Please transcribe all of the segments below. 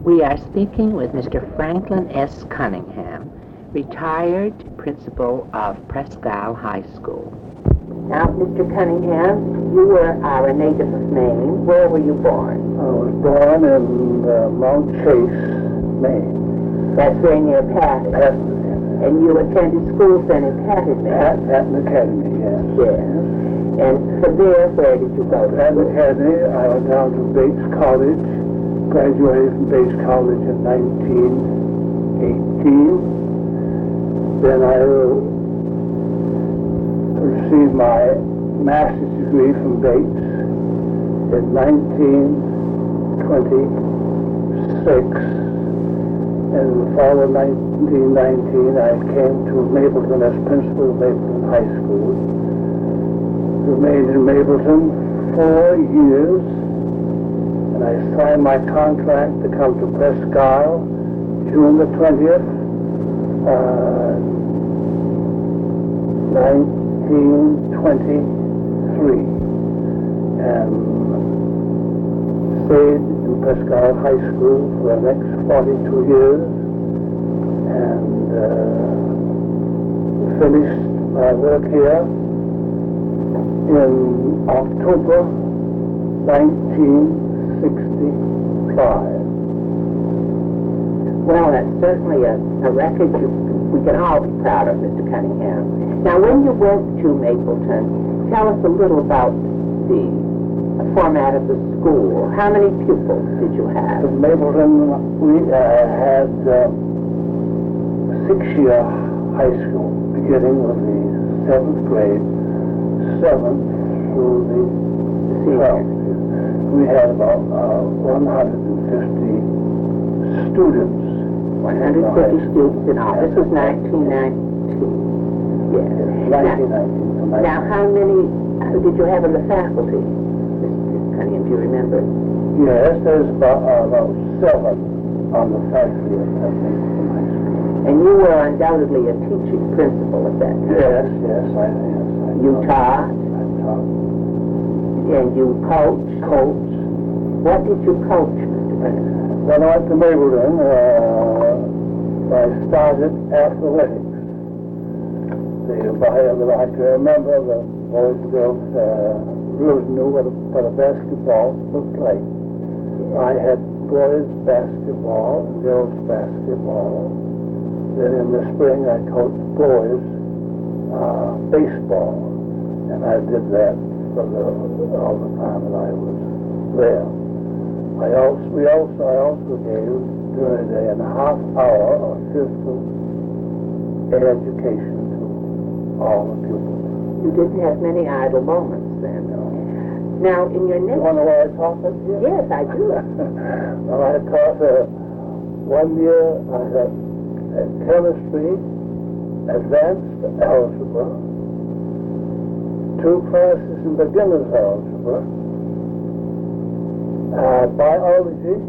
We are speaking with Mr. Franklin S. Cunningham, retired principal of Presque Isle High School. Now, Mr. Cunningham, you are a native of Maine. Where were you born? I was born in Mount Chase, Maine. That's very near Patton. Patton. And you attended schools then in Patton, Maine? Patton Academy, yes. Yes. And from there, where did you go? Patton Academy, I went down to Bates College, graduated from Bates College in 1918. Then I received my master's degree from Bates in 1926. And in the fall of 1919, I came to Mapleton as principal of Mapleton High School. Remained in Mapleton 4 years, and I signed my contract to come to Presque Isle June the 20th, 1923, and stayed in Presque Isle High School for the next 42 years, and finished my work here in October 1965. Well, that's certainly a record we can all be proud of, Mr. Cunningham. Now, when you went to Mapleton, tell us a little about the format of the school. How many pupils did you have? In Mapleton, we had 6-year high school, beginning with the 7th grade, 7th through the 12th. We had about 150 students. 150 students in all. This was 1919. Yes. 1919. Now, how many did you have in the faculty, Mr. Cunningham? Do you remember? Yes, there's about 7 on the faculty at Mapleton High School. And you were undoubtedly a teaching principal at that time. Yes, I You taught? I taught. And you coached? Coach. What did you coach, Mr. Cunningham? When I went to Mapleton, I started athletics. I can remember the boys and girls really knew what a basketball looked like. I had boys basketball and girls basketball. Then in the spring I coached boys baseball, and I did that for all the time that I was there. I also gave during the day a half hour of physical education to all the pupils. You didn't have many idle moments then. No. Now, in your next... You want to know where I taught it? Yes, I do. Well, I taught 1 year I had chemistry, advanced algebra, 2 classes in beginner's algebra, biology,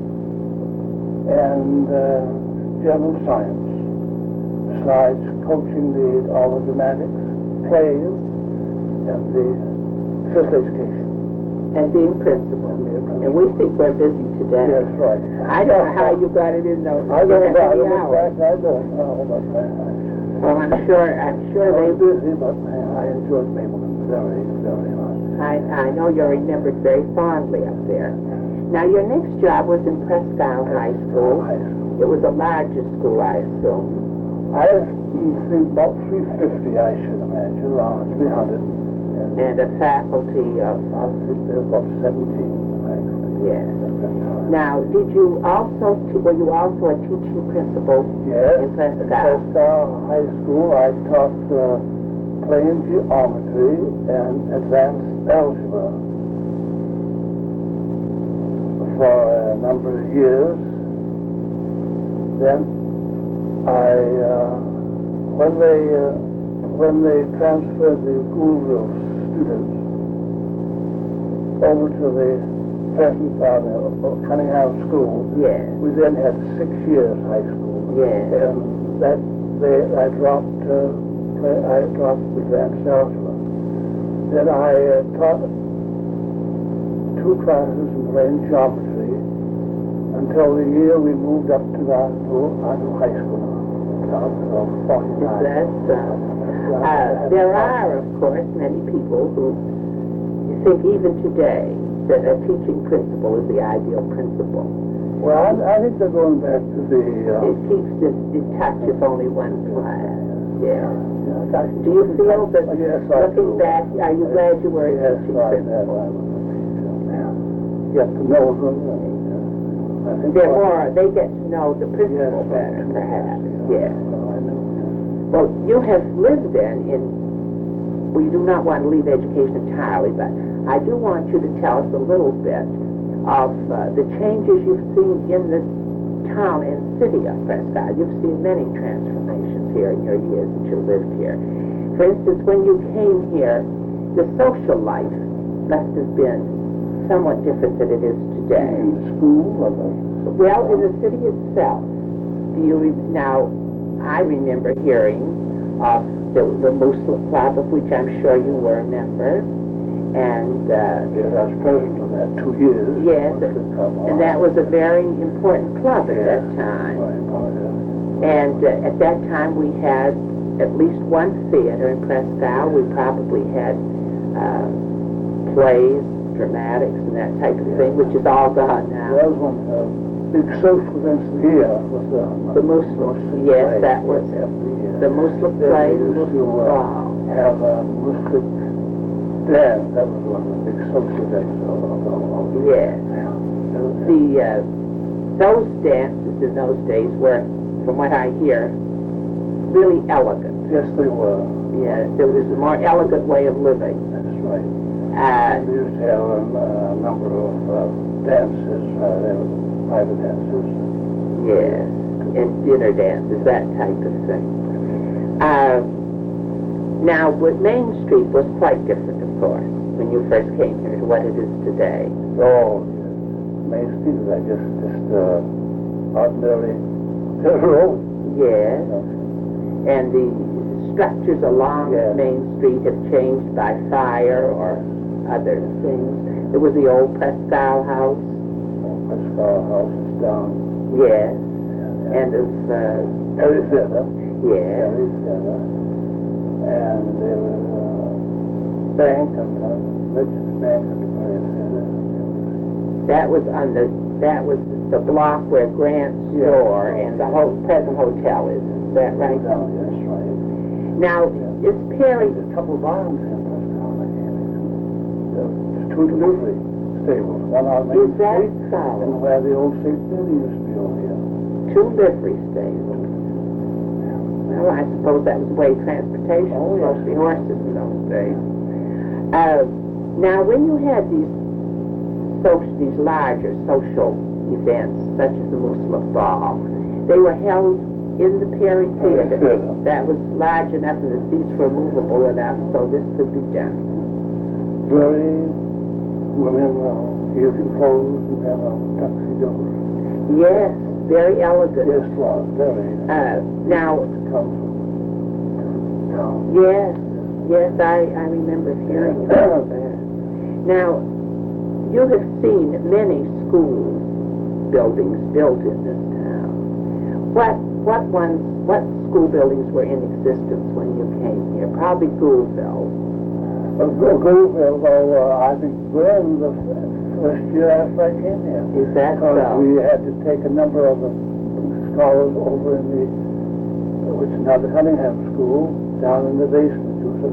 and general science, besides coaching all the dramatics, plays, and the physical education. And being principal. And we think we're busy today. Yes, right. I don't know how you got it in those. I don't know. I don't know. Well, I'm sure they busy, but I enjoyed Mapleton very, very much. I know you're remembered very fondly up there. Now, your next job was in Presque Isle High School. It was a larger school, I assume. I think about 350, I should imagine, around 300. And a faculty of about 17, actually. Yes. Now, were you also a teaching principal? Yes. In Presque Isle? In Presque Isle High School, I taught plain geometry and advanced algebra for a number of years. Then when they transferred the Goulville students over to the present Cunningham School, yes, we then had 6 years high school. Yes. And I dropped advanced algebra. Then I taught 2 classes in plain geometry until the year we moved up to our new high school. There are, of course, many people who think even today that a teaching principal is the ideal principal. Well, I think they're going back to the... it keeps it in touch if only one class. Yeah. Do you feel that, looking back, are you glad you were a teaching principal? Get to know them. They get to know the principal better, perhaps. Yeah. Well, you have lived well, you do not want to leave education entirely, but I do want you to tell us a little bit of the changes you've seen in the town and city of Presque Isle. You've seen many transformations here in your years that you lived here. For instance, when you came here, the social life must have been somewhat different than it is today. In the school? Well, in the city itself. Now, I remember hearing of the Muslim Club, of which I'm sure you were a member, and yes, I was president of that 2 years. Yes, and that was a very important club at that time. And at that time we had at least one theater in Presque Isle. We probably had plays, dramatics, and that type of thing, which is all gone now. There was one big social event here was the Muslim. Yes, that was the Muslim play, the Muslim ball. Have a Muslim dance. That was one of the big social events. Yes. Those dances in those days were, from what I hear, really elegant. Yes, they were. Yes, it was a more elegant way of living. That's right. We used to have a number of dances. There were private dances. Yes, and dinner dances, that type of thing. Now, Main Street was quite different, of course, when you first came here to what it is today. Oh, yes. Main Street is just ordinary road. Yes. And the structures along Main Street have changed by fire or other things. There was the old Presque Isle House. Old Presque Isle House is down. Yes. And of Arizona. Yes. Arizona. And there was bank and Richard's Bank and Arizona. That was the block where Grant's store and the present hotel is. Is that right? That's right. Now, is Perry... There's a couple of barns here in Presque Isle. There's 2 delivery stables. One on Main Street. Is that so? And where the old state building used to be over here. 2 livery stables. Well, I suppose that was the way transportation was supposed to be horses in those days. Now, when you had these larger social events, such as the Muslim Ball, they were held in the Perry Theater. That was large enough and the seats were movable enough so this could be done. Very women using clothes and have tuxedos. Yes, very elegant. Yes, was very. Now, yes, I remember hearing about that. Now, you have seen many school buildings built in this town. What school buildings were in existence when you came here? Probably Goulville. Goulville, though, I think Glenn the first year after I came here. Is that so? Because we had to take a number of the scholars over in which is now the Cunningham School, down in the basement.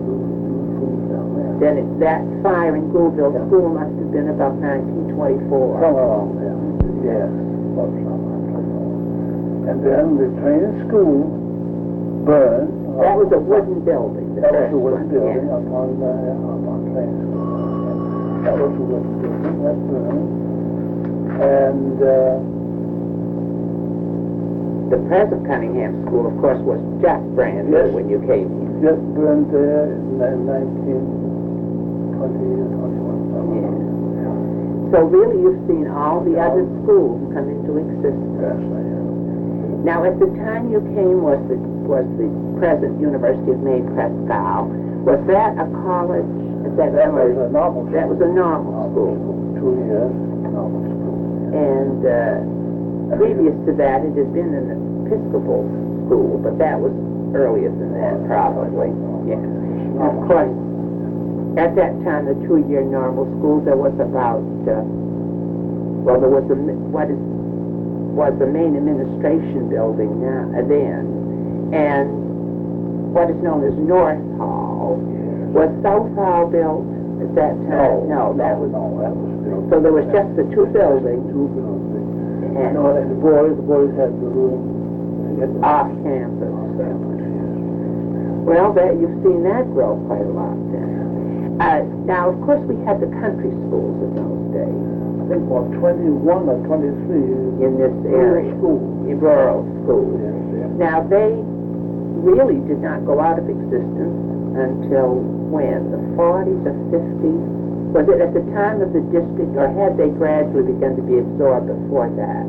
Then that fire in Goulville School must have been about 1924. Somewhere along there. Yes, about somewhere. And then the training school burned. That was a wooden building. That was a wooden building up on training school. That was a wooden building. That burned. And the present Cunningham School, of course, was just brand new when you came here. Just burned there in 1920 or 21. Yes. So really you've seen all the other schools come into existence. Yes, I have. Now at the time you came was the present University of Maine Presque Isle. Was that a college? That was a normal school. That was a normal school. 2 years, normal school. And previous to that, it had been an Episcopal school, but that was earlier than that, probably. Yeah. Of course, at that time, the 2-year normal school, there was about, there was the main administration building now, then, and what is known as North Hall. Was South Hall built at that time? No, that was built. So there was just the two buildings. And the boys had the room off campus. Well, you've seen that grow quite a lot then. Now, of course, we had the country schools in those days. I think 21 or 23 in this area. Rural schools. Yes. Now, they really did not go out of existence until when? The 40s or 50s? Was it at the time of the district, or had they gradually begun to be absorbed before that?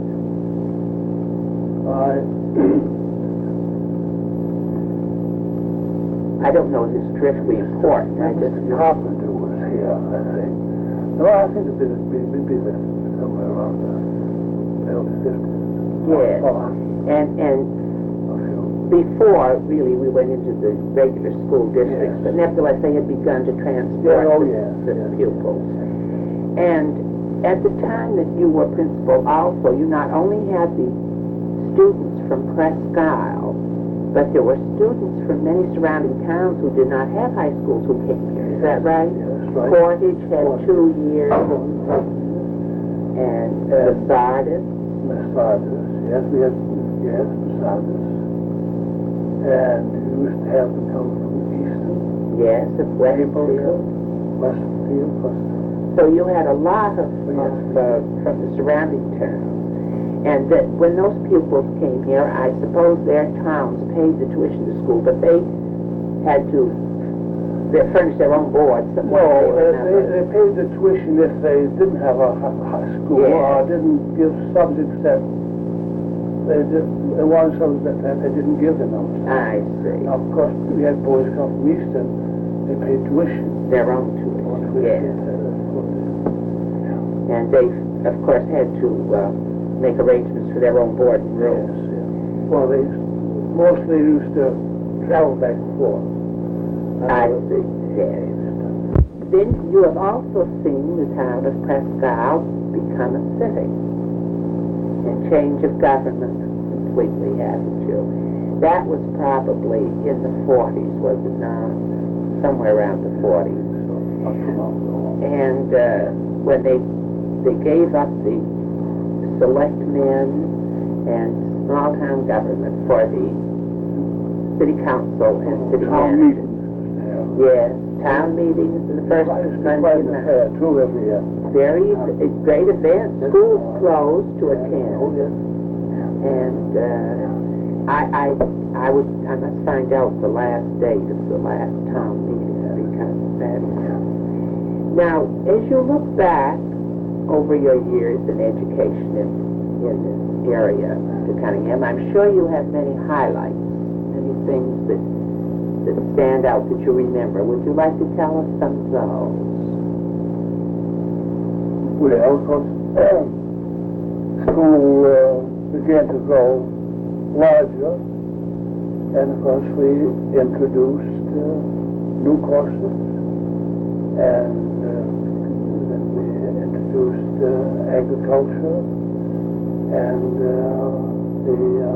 I don't know if it's terrifically important. I just know. Carpenter was here, I think. No, I think it would be somewhere around the early 50s. Yes. And before, really, we went into the regular school districts, but nevertheless, they had begun to transport the pupils. And at the time that you were principal also, you not only had the students from Presque Isle, but there were students from many surrounding towns who did not have high schools who came here. Is that right? Yes, right. Portage had 2 years, and Sardis. Yes, we had, Sardis. And we used to have them come from Easton. Yes, of Westfield. So you had a lot of from the surrounding towns. And that when those pupils came here, I suppose their towns paid the tuition to school, but they had to furnish their own board. They paid the tuition if they didn't have a high school or didn't give subjects that they wanted subjects that they didn't give them. I see. Now, of course, we had boys come from Easton. They paid tuition. Their own tuition. Yes. And they, of course, had to make arrangements for their own board and rooms. Yes. Well, they mostly used to travel back and forth. I see. Yes. Then you have also seen the town of Presque Isle become a city. And change of government completely, haven't you? That was probably in the 40s, was it not? Somewhere around the 40s. And when they gave up the selectmen and small town government for the city council and city manager. Yes, town meetings in the first Monday night. Very great event. Schools closed to attend. And I must find out the last date of the last town meeting because that is. Now, as you look back over your years in education in this area, Mr. Cunningham, I'm sure you have many highlights, many things that stand out that you remember. Would you like to tell us some of those? Well, of course, school began to grow larger, and of course we introduced new courses, and then we introduced agriculture and the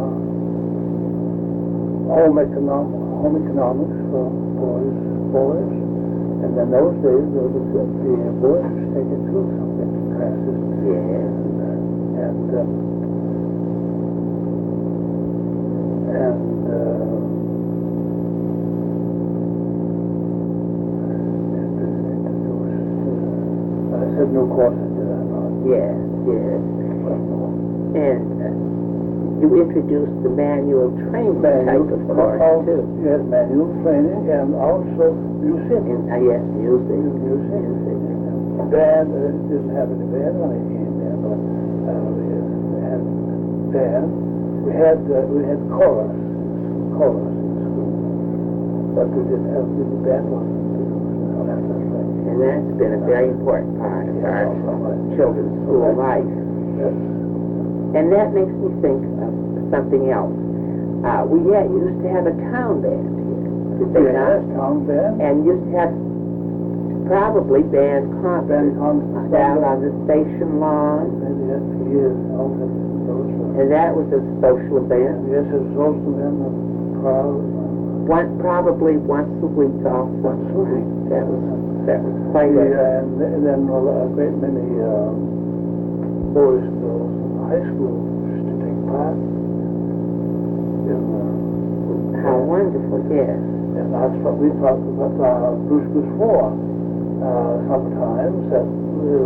home economics for boys, and then those days the boys were taken through some classes. Yes. I said new courses, did I not? Yes. And you introduced the manual training type of course, too. Yes, manual training, and also music. Yes, music. Band, didn't have any band when I came there, but we had band. We had chorus in school, but we didn't have the band lessons. And that's been a very important part of our children's school life. Yes. And that makes me think of something else. We used to have a town band here. Did they not? Town band. And used to have probably band concerts down on the station lawn. Yes, for years. And that was a social event. Yes, it was also in the crowd. Probably once a week also. Once a week. That was quite and then a great many boys and girls in high school used to take part in how wonderful, yes. and that's what we thought about Blues was for. Sometimes that the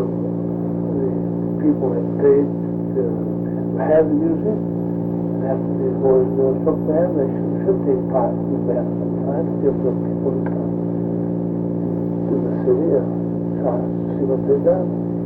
people had paid to have the music, and after the boys and girls took band, they should take part in the band sometimes to give the people to come to the city and try to see what they've done.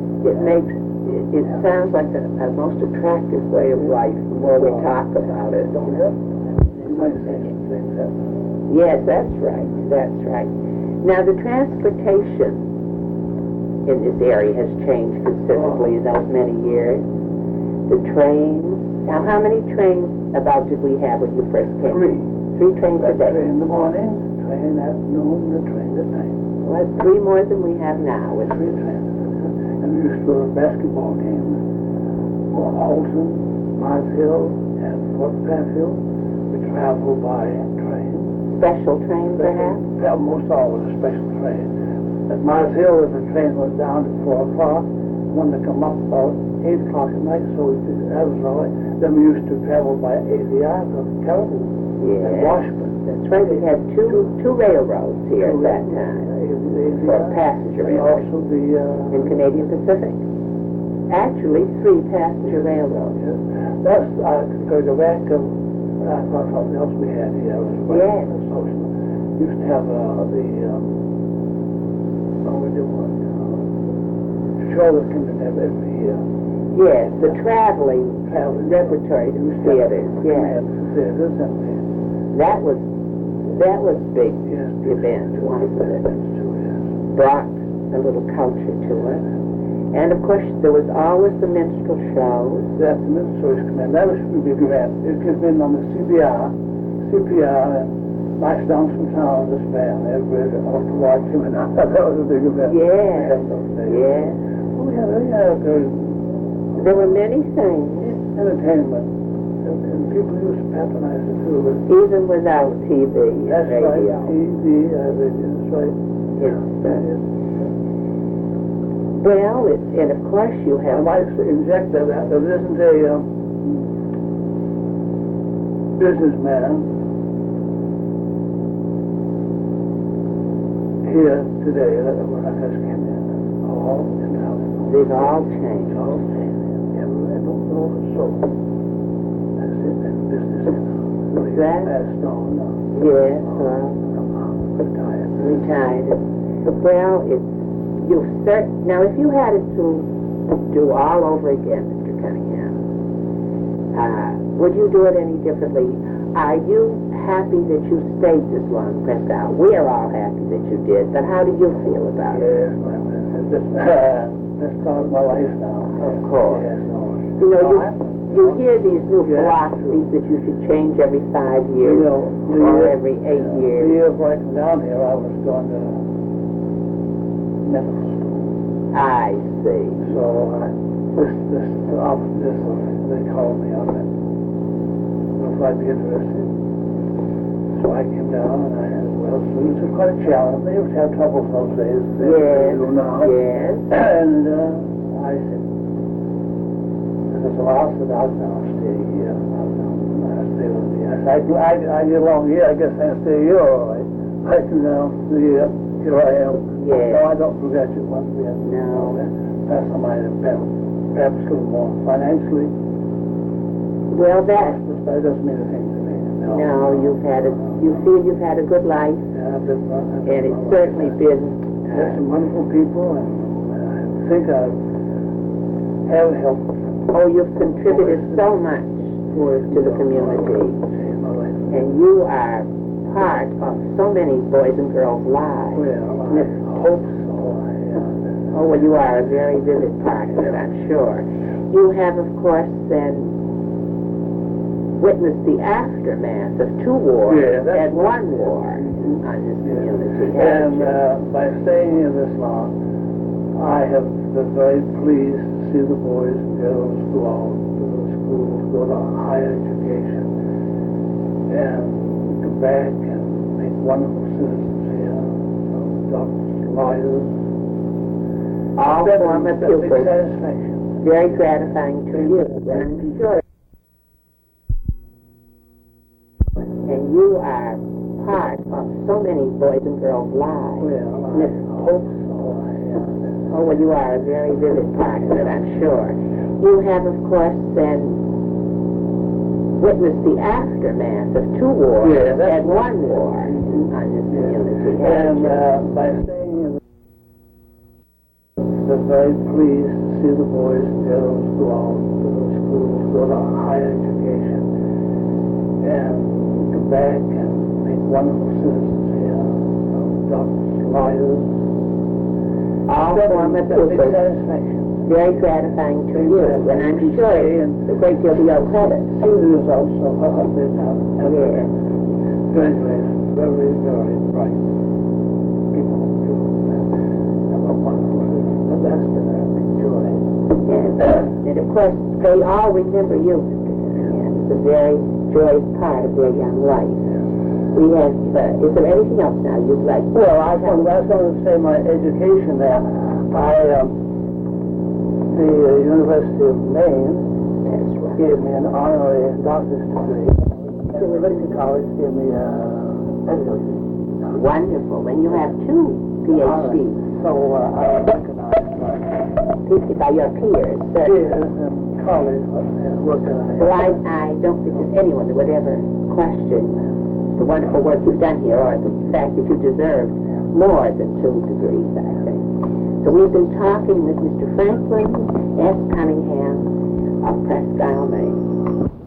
It sounds like a most attractive way of life the more we talk about it. Don't you? You might say things that. Yes, that's right. That's right. Now, the transportation in this area has changed considerably in those many years. The trains. Now, how many trains about did we have when you first came? 3 trains a day. 3 in the morning, train at noon, the train at night. Well, that's 3 more than we have now. 3 trains. And we used to go to basketball games. Alton, Mars Hill, and Fort Penfield. We traveled by train. Special train, perhaps? Almost always a special train. At Mars Hill, if the train was down at 4 o'clock, when they come up about 8 o'clock at night, so that was all right. Then we used to travel by AVR to Caribou and Washburn. That's right. We had two railroads here at that time. For passenger railroads. Also the... in Canadian Pacific. Actually, 3 passenger railroads. Yes. That's, to go back to something else we had here. Yes. Used to have show that came in every year. Yes, the traveling repertory theaters. Yes. Theaters and that was big event, wasn't it? Brought a little culture to it. And of course there was always the minstrel shows. That the minstrel shows come in. That was a big event. It came in on the CPR and marched down from town this band. Everybody ought to watch him, and that was a big event. Yeah. Yeah. Oh, yeah, there were many things. Entertainment. And people used to patronize it too. Even without TV and that's radio. Right. TV, radio, that's right. Well, and of course you have... I might inject that. There isn't a businessman here today that has come in. All in town. They've all changed. All changed. Yeah, I don't know the soul. That's it. That's business. Passed on. Yes. Retired. Well, now if you had it to do all over again, Mr. Cunningham, would you do it any differently? Are you happy that you stayed this long, Prescott? We are all happy that you did, but how do you feel about it? Yes, that's part of my life now. Of course. Yes, you know, you hear these new philosophies that you should change every 5 years or every 8 years. The year before I came down here, I was going to medical school. I see. So they called me on it. If I'd be interested. So I came down and I had, so it was quite a challenge. They used to have trouble those days. Yes. Yes. And I said, so I'll sit out now and stay here. I'll stay with me. I get along here. I guess I stay here all right. I come down to here I am. Yes. No, I don't forget you once yet. No. That's I might have been perhaps a little more financially. Well, that doesn't mean a thing to me. No, you feel you've had a good life. Yeah, I've been, and it's certainly been... There's some wonderful people, and I think I have helped. Oh, you've contributed so much to the community. And you are part of so many boys and girls' lives. Well, I hope so. Oh, well, you are a very vivid part of it, I'm sure. You have, of course, then witnessed the aftermath of two wars and one war on this community. And by staying in this long, I have been very pleased to see the boys and girls go out to the schools, go to higher education, and come back and make wonderful citizens here, doctors, lawyers. All former pupils. Big satisfaction. Very gratifying to you, I'm sure. And you are part of so many boys and girls' lives. Well, I hope so. Oh, well, you are a very vivid part of it, I'm sure. You have, of course, then witnessed the aftermath of two wars and one war on this community. And by staying in I'm very pleased to see the boys and girls go out to the schools, go to higher education, and come back and make wonderful citizens here, doctors, lawyers. All former Big pupils. satisfaction. Very gratifying to you, and I'm sure it's a great deal to your credit. See the results of what they've done. Graduated, very, very bright people who have a wonderful citizen. That's been a big joy. And of course, they all remember you, Mr. Cunningham. It's a very joyous part of their young life. We have, is there anything else now you'd like to Well, I was going to say my education there. The University of Maine gave me an honorary doctor's degree. And the Liberty College gave me a PhD. Wonderful. And you have two PhDs. So I recognize By your peers. peers and colleagues and working on it. Well, I don't think there's anyone that would ever question the wonderful work you've done here, or the fact that you deserve more than 2 degrees, I think. So we've been talking with Mr. Franklin S. Cunningham of Presque Isle, Maine.